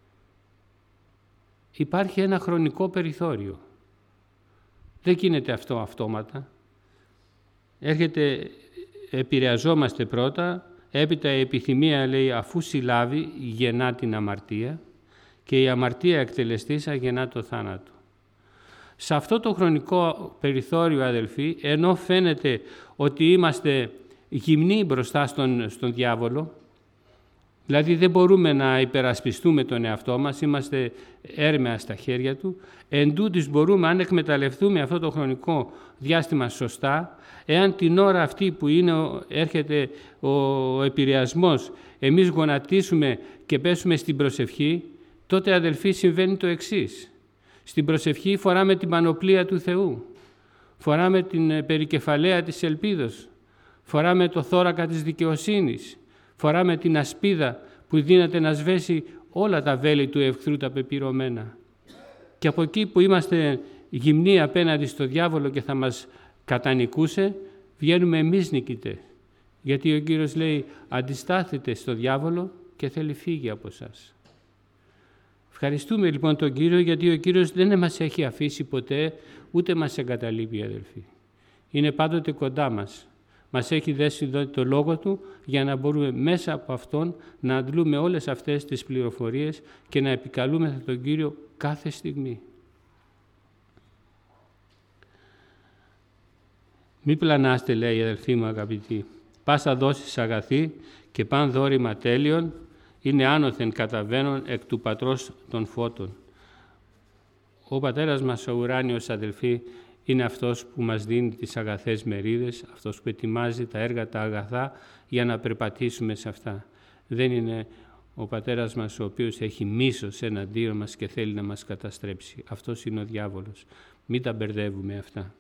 υπάρχει ένα χρονικό περιθώριο. Δεν γίνεται αυτό αυτόματα. Έρχεται, επηρεαζόμαστε πρώτα, έπειτα η επιθυμία, λέει, αφού συλλάβει γεννά την αμαρτία και η αμαρτία εκτελεστήσα γεννά το θάνατο. Σε αυτό το χρονικό περιθώριο, αδελφοί, ενώ φαίνεται ότι είμαστε γυμνοί μπροστά στον, στον διάβολο, δηλαδή δεν μπορούμε να υπερασπιστούμε τον εαυτό μας, είμαστε έρμεα στα χέρια του, εν τούτοις μπορούμε, αν εκμεταλλευτούμε αυτό το χρονικό διάστημα σωστά, εάν την ώρα αυτή που είναι, έρχεται ο επηρεασμός, εμείς γονατίσουμε και πέσουμε στην προσευχή, τότε, αδελφοί, συμβαίνει το εξής. Στην προσευχή φοράμε την πανοπλία του Θεού, φοράμε την περικεφαλαία της ελπίδος, φοράμε το θώρακα της δικαιοσύνης, φοράμε την ασπίδα που δύναται να σβέσει όλα τα βέλη του εχθρού τα πεπειρωμένα. Και από εκεί που είμαστε γυμνοί απέναντι στο διάβολο και θα μας κατανικούσε, βγαίνουμε εμείς νικητές. Γιατί ο Κύριος λέει, αντιστάθετε στο διάβολο και θέλει φύγει από σας. Ευχαριστούμε λοιπόν τον Κύριο, γιατί ο Κύριος δεν μας έχει αφήσει ποτέ, ούτε μας εγκαταλείπει, αδελφοί. Είναι πάντοτε κοντά μας. Μας έχει δέσει το Λόγο Του για να μπορούμε μέσα από Αυτόν να αντλούμε όλες αυτές τις πληροφορίες και να επικαλούμεθα τον Κύριο κάθε στιγμή. Μη πλανάστε, λέει, αδελφοί μου αγαπητοί, πάσα δόσεις αγαθή και παν δώρημα τέλειων, είναι άνωθεν καταβαίνον εκ του Πατρός των φώτων. Ο Πατέρας μας ο ουράνιος, αδελφοί, είναι αυτός που μας δίνει τις αγαθές μερίδες, αυτός που ετοιμάζει τα έργα τα αγαθά για να περπατήσουμε σε αυτά. Δεν είναι ο Πατέρας μας ο οποίος έχει μίσος εναντίον μας και θέλει να μας καταστρέψει. Αυτός είναι ο διάβολος. Μην τα μπερδεύουμε αυτά.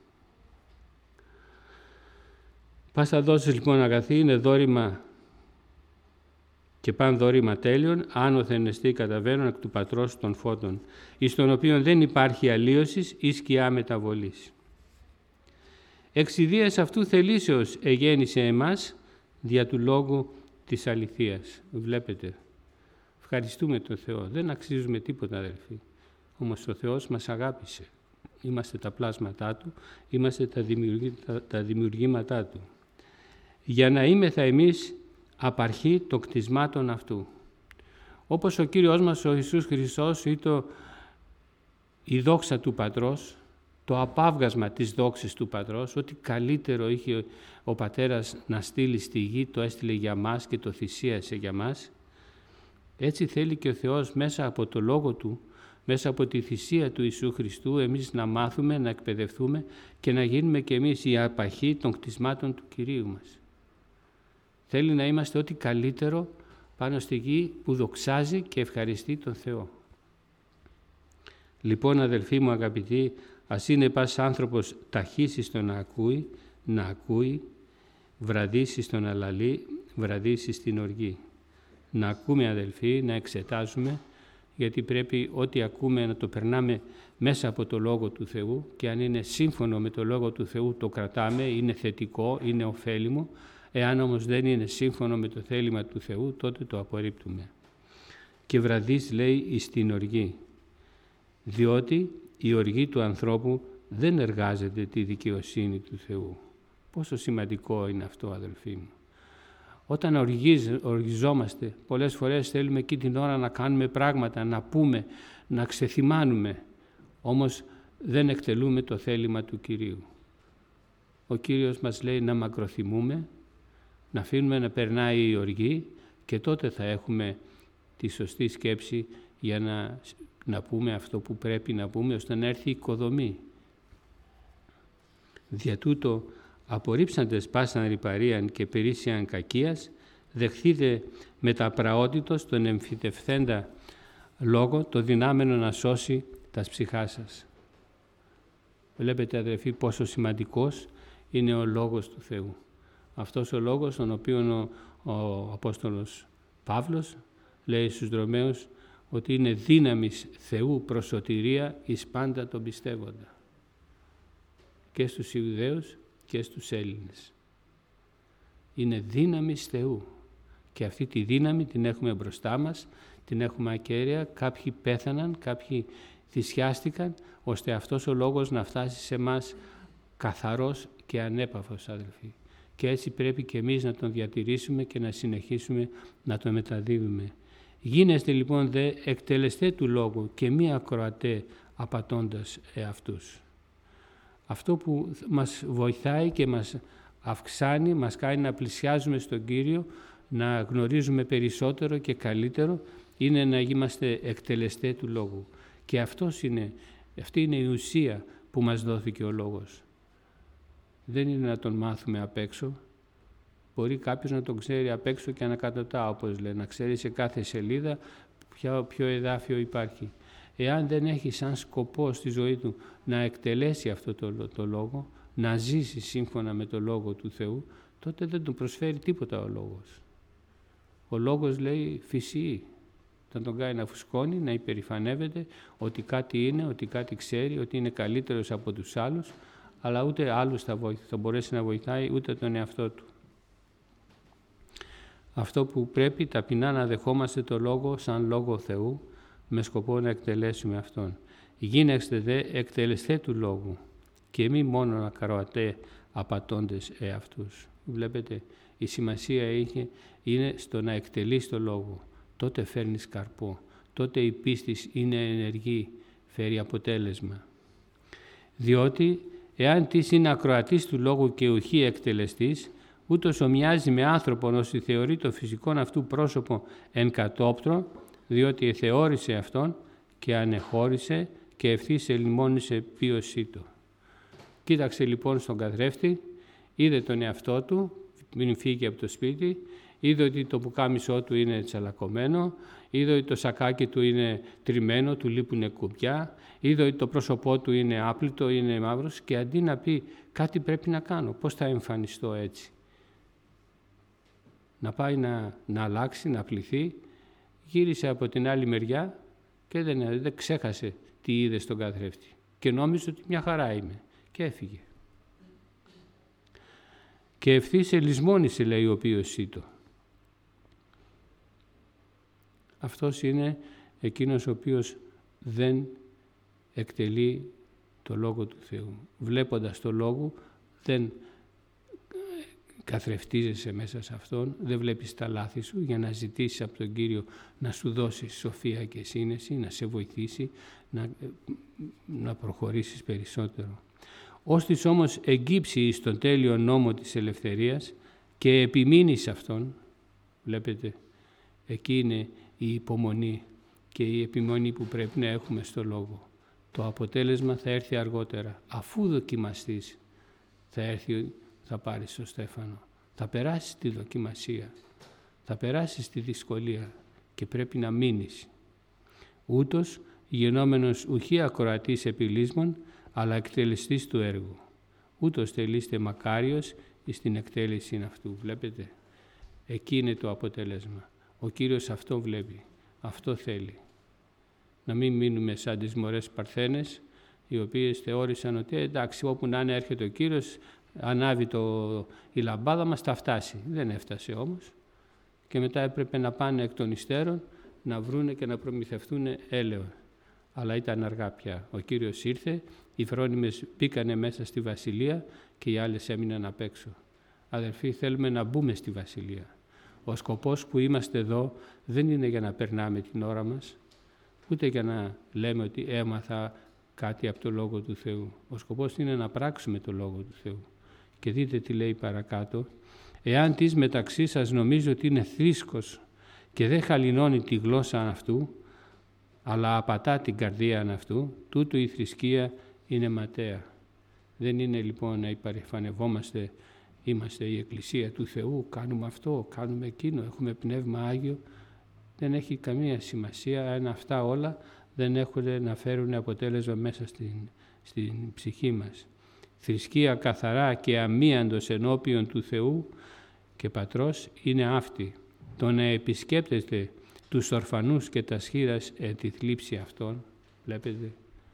Πάσα δόσεις λοιπόν αγαθή είναι δώρημα και παν δώρημα τέλειων, άνωθεν εστί καταβαίνουν εκ του Πατρός των φώτων, εις τον οποίον δεν υπάρχει αλλίωσης ή σκιά μεταβολής. Εξιδίας αυτού θελήσεως εγέννησε εμάς δια του λόγου της αληθείας. Βλέπετε, ευχαριστούμε τον Θεό. Δεν αξίζουμε τίποτα, αδελφοί. Όμως ο Θεός μας αγάπησε είμαστε τα πλάσματά Του, είμαστε τα, δημιουργή, τα, τα δημιουργήματά Του. Για να είμεθα εμείς απαρχή των κτισμάτων αυτού. Όπως ο Κύριος μας ο Ιησούς Χριστός ή το, η δόξα του Πατρός, το απάβγασμα της δόξης του Πατρός, ότι καλύτερο είχε ο Πατέρας να στείλει στη γη, το έστειλε για μας και το θυσίασε για μας. Έτσι θέλει και ο Θεός μέσα από το Λόγο Του, μέσα από τη θυσία του Ιησού Χριστού, εμείς να μάθουμε, να εκπαιδευτούμε και να γίνουμε και εμείς η απαρχή των κτισμάτων του Κυρίου μας. Θέλει να είμαστε ό,τι καλύτερο πάνω στη γη που δοξάζει και ευχαριστεί τον Θεό. Λοιπόν, αδελφοί μου αγαπητοί, ας είναι πας άνθρωπος ταχύς στο να ακούει, να ακούει, βραδύσει στον αλαλή, βραδύσει στην οργή. Να ακούμε, αδελφοί, να εξετάζουμε, γιατί πρέπει ό,τι ακούμε να το περνάμε μέσα από το Λόγο του Θεού και αν είναι σύμφωνο με το Λόγο του Θεού το κρατάμε, είναι θετικό, είναι ωφέλιμο. Εάν όμως δεν είναι σύμφωνο με το θέλημα του Θεού, τότε το απορρίπτουμε. Και βραδύς λέει εις την οργή, διότι η οργή του ανθρώπου δεν εργάζεται τη δικαιοσύνη του Θεού. Πόσο σημαντικό είναι αυτό, αδελφοί μου. Όταν οργίζ, οργιζόμαστε, πολλές φορές θέλουμε εκεί την ώρα να κάνουμε πράγματα, να πούμε, να ξεθυμάνουμε, όμως δεν εκτελούμε το θέλημα του Κυρίου. Ο Κύριος μας λέει να μακροθυμούμε, να αφήνουμε να περνάει η οργή και τότε θα έχουμε τη σωστή σκέψη για να, να πούμε αυτό που πρέπει να πούμε, ώστε να έρθει η οικοδομή. Δια τούτο, απορρίψαντες πάσαν ρυπαρίαν και περίσσιαν κακίας, δεχθείτε με τα πραότητος τον εμφυτευθέντα λόγο, το δυνάμενο να σώσει τας ψυχά σας. Βλέπετε, αδελφοί, πόσο σημαντικός είναι ο Λόγος του Θεού. Αυτός ο Λόγος, τον οποίο ο, ο Απόστολος Παύλος λέει στους Ρωμαίους ότι είναι δύναμης Θεού προς σωτηρία εις πάντα τον πιστεύοντα. Και στους Ιουδαίους και στους Έλληνες. Είναι δύναμης Θεού. Και αυτή τη δύναμη την έχουμε μπροστά μας, την έχουμε ακέραια, κάποιοι πέθαναν, κάποιοι θυσιάστηκαν, ώστε αυτός ο Λόγος να φτάσει σε μας καθαρός και ανέπαφος, αδελφοί. Και έτσι πρέπει και εμείς να τον διατηρήσουμε και να συνεχίσουμε να τον μεταδίδουμε. Γίνεστε λοιπόν δε εκτελεστέ του Λόγου και μη ακροατέ απατώντας εαυτούς. Αυτό που μας βοηθάει και μας αυξάνει, μας κάνει να πλησιάζουμε στον Κύριο, να γνωρίζουμε περισσότερο και καλύτερο, είναι να είμαστε εκτελεστέ του Λόγου. Και αυτός είναι, αυτή είναι η ουσία που μας δόθηκε ο Λόγος. Δεν είναι να τον μάθουμε απ' έξω. Μπορεί κάποιος να τον ξέρει απ' έξω και ανακατατά, όπως λέει, να ξέρει σε κάθε σελίδα ποιο, ποιο εδάφιο υπάρχει. Εάν δεν έχει σαν σκοπό στη ζωή του να εκτελέσει αυτό το, το λόγο, να ζήσει σύμφωνα με το Λόγο του Θεού, τότε δεν του προσφέρει τίποτα ο Λόγος. Ο Λόγος λέει φυσιεί. Θα τον κάνει να φουσκώνει, να υπερηφανεύεται ότι κάτι είναι, ότι κάτι ξέρει, ότι είναι καλύτερος από τους άλλους, αλλά ούτε άλλους θα, βοηθ, θα μπορέσει να βοηθάει, ούτε τον εαυτό του. Αυτό που πρέπει ταπεινά να δεχόμαστε το Λόγο σαν Λόγο Θεού, με σκοπό να εκτελέσουμε Αυτόν. Γίνεστε δε εκτελεστέ του Λόγου και μη μόνο ακροατέ απατώντες εαυτούς. Βλέπετε, η σημασία είχε, είναι στο να εκτελείς το Λόγο. Τότε φέρνεις καρπό, τότε η πίστη είναι ενεργή, φέρει αποτέλεσμα. Διότι, εάν της είναι ακροατής του Λόγου και ουχή εκτελεστής, ούτως ομοιάζει με άνθρωπον όσοι θεωρεί το φυσικόν αυτού πρόσωπο εν κατόπτρο, διότι εθεώρησε αυτόν και ανεχώρησε και ευθύς ελιμόνισε πίωσή του. Κοίταξε λοιπόν στον καθρέφτη, είδε τον εαυτό του, μην φύγει από το σπίτι, είδε ότι το πουκάμισό του είναι τσαλακωμένο, είδε ότι το σακάκι του είναι τριμμένο, του λείπουν κουμπιά, είδε ότι το πρόσωπό του είναι άπλυτο, είναι μαύρος και αντί να πει κάτι πρέπει να κάνω, πώς θα εμφανιστώ έτσι. Να πάει να, να αλλάξει, να πληθεί, γύρισε από την άλλη μεριά και δεν, δεν ξέχασε τι είδε στον καθρέφτη και νόμιζε ότι μια χαρά είμαι και έφυγε. Και ευθύς ελισμόνισε, λέει, ο οποίος ήτο. Αυτός είναι εκείνος ο οποίος δεν εκτελεί το Λόγο του Θεού. Βλέποντας το Λόγο δεν καθρεφτίζεσαι μέσα σε Αυτόν, δεν βλέπεις τα λάθη σου για να ζητήσεις από τον Κύριο να σου δώσει σοφία και σύνεση, να σε βοηθήσει, να, να προχωρήσεις περισσότερο. Ώστις όμως εγκύψει εις τον τέλειο νόμο της ελευθερίας και επιμείνει σε Αυτόν, βλέπετε, εκεί είναι η υπομονή και η επιμονή που πρέπει να έχουμε στο Λόγο. Το αποτέλεσμα θα έρθει αργότερα. Αφού δοκιμαστείς, θα έρθει, θα πάρεις το στέφανο. Θα περάσεις τη δοκιμασία, θα περάσεις τη δυσκολία και πρέπει να μείνεις. Ούτως, γενόμενος ουχή ακροατής επιλύσμων, αλλά εκτελεστής του έργου. Ούτως τελείστε μακάριος εις την εκτέλεση αυτού. Βλέπετε, εκεί είναι το αποτέλεσμα. Ο Κύριος αυτό βλέπει, αυτό θέλει. Να μην μείνουμε σαν τις μωρές παρθένες, οι οποίες θεώρησαν ότι εντάξει, όπου να είναι έρχεται ο Κύριος, ανάβει το, η λαμπάδα μας, θα φτάσει. Δεν έφτασε όμως. Και μετά έπρεπε να πάνε εκ των υστέρων, να βρούνε και να προμηθευτούν έλαιο. Αλλά ήταν αργά πια. Ο Κύριος ήρθε, οι φρόνιμες μπήκανε μέσα στη Βασιλεία και οι άλλες έμειναν απ' έξω. Αδελφοί, θέλουμε να μπούμε στη Βασιλεία. Ο σκοπός που είμαστε εδώ δεν είναι για να περνάμε την ώρα μας, ούτε για να λέμε ότι έμαθα κάτι από το Λόγο του Θεού. Ο σκοπός είναι να πράξουμε το Λόγο του Θεού. Και δείτε τι λέει παρακάτω. Εάν της μεταξύ σας νομίζει ότι είναι θρήσκος και δεν χαλινώνει τη γλώσσα αυτού, αλλά απατά την καρδία αυτού, τούτο η θρησκεία είναι ματαία. Δεν είναι λοιπόν να υπερηφανευόμαστε, είμαστε η Εκκλησία του Θεού, κάνουμε αυτό, κάνουμε εκείνο, έχουμε Πνεύμα Άγιο. Δεν έχει καμία σημασία αν αυτά όλα δεν έχουν να φέρουν αποτέλεσμα μέσα στην, στην ψυχή μας. Θρησκεία καθαρά και αμίαντος ενώπιον του Θεού και Πατρός είναι αυτή. Το να επισκέπτεστε τους ορφανούς και τα σχήρας εν τη θλίψη αυτών, βλέπετε,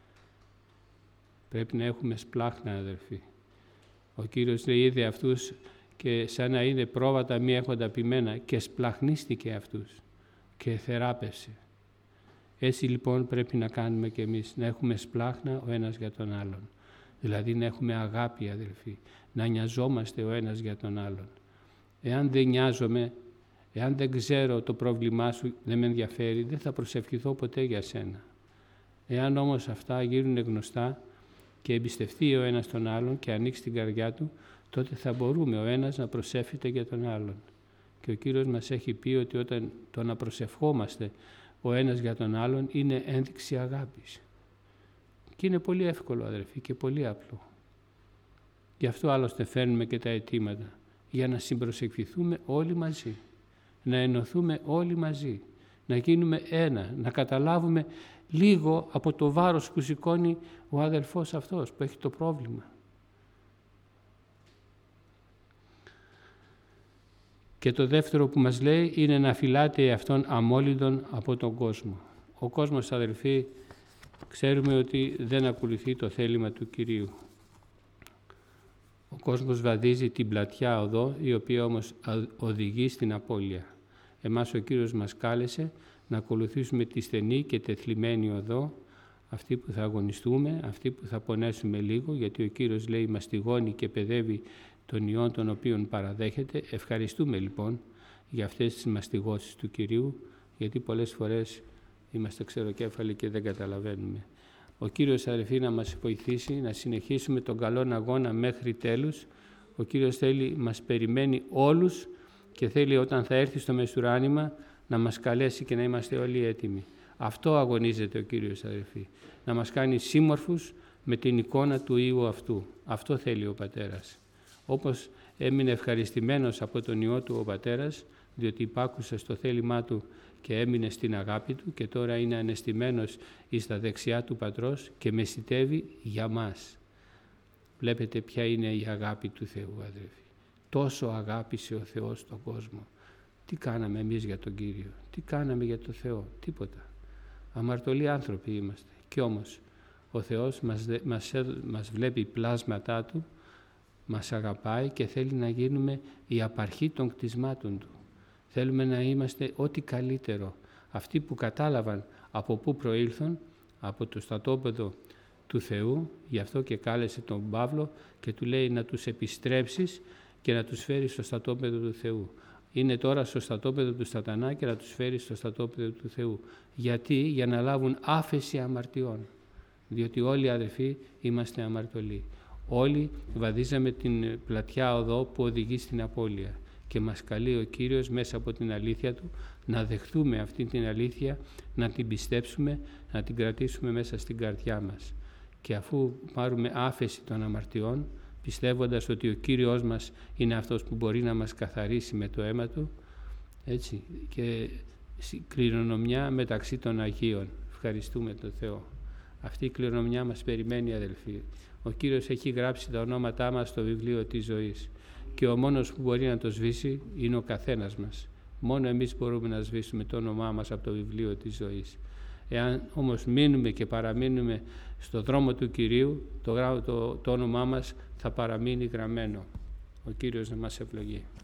πρέπει να έχουμε σπλάχνα, αδερφοί. Ο Κύριος λέει είδε αυτούς και σαν να είναι πρόβατα μη έχοντα πειμένα και σπλαχνίστηκε αυτούς και θεράπευσε. Έτσι λοιπόν πρέπει να κάνουμε και εμείς, να έχουμε σπλάχνα ο ένας για τον άλλον. Δηλαδή να έχουμε αγάπη, αδελφοί, να νοιαζόμαστε ο ένας για τον άλλον. Εάν δεν νοιάζομαι, εάν δεν ξέρω το πρόβλημά σου, δεν με ενδιαφέρει, δεν θα προσευχηθώ ποτέ για σένα. Εάν όμως αυτά γίνουν γνωστά και εμπιστευτεί ο ένας τον άλλον και ανοίξει την καρδιά του, τότε θα μπορούμε ο ένας να προσεύχεται για τον άλλον. Και ο Κύριος μας έχει πει ότι όταν το να προσευχόμαστε ο ένας για τον άλλον είναι ένδειξη αγάπης. Και είναι πολύ εύκολο, αδερφοί, και πολύ απλό. Γι' αυτό άλλωστε φέρνουμε και τα αιτήματα, για να συμπροσευχηθούμε όλοι μαζί, να ενωθούμε όλοι μαζί, να γίνουμε ένα, να καταλάβουμε λίγο από το βάρος που σηκώνει ο αδελφός αυτός που έχει το πρόβλημα. Και το δεύτερο που μας λέει είναι να φυλάτε αυτόν αμόλυντον από τον κόσμο. Ο κόσμος, αδελφοί, ξέρουμε ότι δεν ακολουθεί το θέλημα του Κυρίου. Ο κόσμος βαδίζει την πλατιά οδό, η οποία όμως οδηγεί στην απώλεια. Εμάς ο Κύριος μας κάλεσε να ακολουθήσουμε τη στενή και τεθλιμμένη οδό, αυτή που θα αγωνιστούμε, αυτή που θα πονέσουμε λίγο, γιατί ο Κύριος λέει μαστιγώνει και παιδεύει των ιών των οποίων παραδέχεται. Ευχαριστούμε λοιπόν για αυτές τις μαστιγώσεις του Κυρίου, γιατί πολλές φορές είμαστε ξεροκέφαλοι και δεν καταλαβαίνουμε. Ο Κύριος, αδελφοί, να μας βοηθήσει να συνεχίσουμε τον καλόν αγώνα μέχρι τέλους. Ο Κύριος θέλει, μας περιμένει όλους και θέλει όταν θα έρθει στο μεσουράνημα να μας καλέσει και να είμαστε όλοι έτοιμοι. Αυτό αγωνίζεται ο Κύριος, αδελφοί, να μας κάνει σύμμορφους με την εικόνα του Υιού αυτού. Αυτό θέλει ο Πατέρας. Όπως έμεινε ευχαριστημένος από τον Υιό του ο Πατέρας, διότι υπάκουσε στο θέλημά του και έμεινε στην αγάπη του και τώρα είναι ανεστημένος εις τα δεξιά του Πατρός και μεσιτεύει για μας. Βλέπετε ποια είναι η αγάπη του Θεού, αδελφοί. Τόσο αγάπησε ο Θεός τον κόσμο. Τι κάναμε εμείς για τον Κύριο, τι κάναμε για τον Θεό, τίποτα. Αμαρτωλοί άνθρωποι είμαστε. Κι όμως ο Θεός μας, μας, μας βλέπει πλάσματά Του, μας αγαπάει και θέλει να γίνουμε η απαρχή των κτισμάτων Του. Θέλουμε να είμαστε ό,τι καλύτερο. Αυτοί που κατάλαβαν από πού προήλθαν, από το στρατόπεδο του Θεού, γι' αυτό και κάλεσε τον Παύλο και του λέει να τους επιστρέψεις και να τους φέρεις στο στρατόπεδο του Θεού. Είναι τώρα στο στρατόπεδο του Σατανά και να τους φέρεις στο στρατόπεδο του Θεού. Γιατί? Για να λάβουν άφεση αμαρτιών. Διότι όλοι, αδελφοί, είμαστε αμαρτωλοί. Όλοι βαδίζαμε την πλατιά οδό που οδηγεί στην απώλεια. Και μας καλεί ο Κύριος μέσα από την αλήθεια Του να δεχθούμε αυτή την αλήθεια, να την πιστέψουμε, να την κρατήσουμε μέσα στην καρδιά μας. Και αφού πάρουμε άφεση των αμαρτιών, πιστεύοντας ότι ο Κύριος μας είναι αυτός που μπορεί να μας καθαρίσει με το αίμα Του, έτσι, και κληρονομιά μεταξύ των Αγίων. Ευχαριστούμε τον Θεό. Αυτή η κληρονομιά μας περιμένει, αδελφοί. Ο Κύριος έχει γράψει τα ονόματά μας στο βιβλίο της ζωής και ο μόνος που μπορεί να το σβήσει είναι ο καθένας μας. Μόνο εμείς μπορούμε να σβήσουμε το όνομά μας από το βιβλίο της ζωής. Εάν όμως μείνουμε και παραμείνουμε στο δρόμο του Κυρίου, το, το, το όνομά μας θα παραμείνει γραμμένο. Ο Κύριος να μας ευλογεί.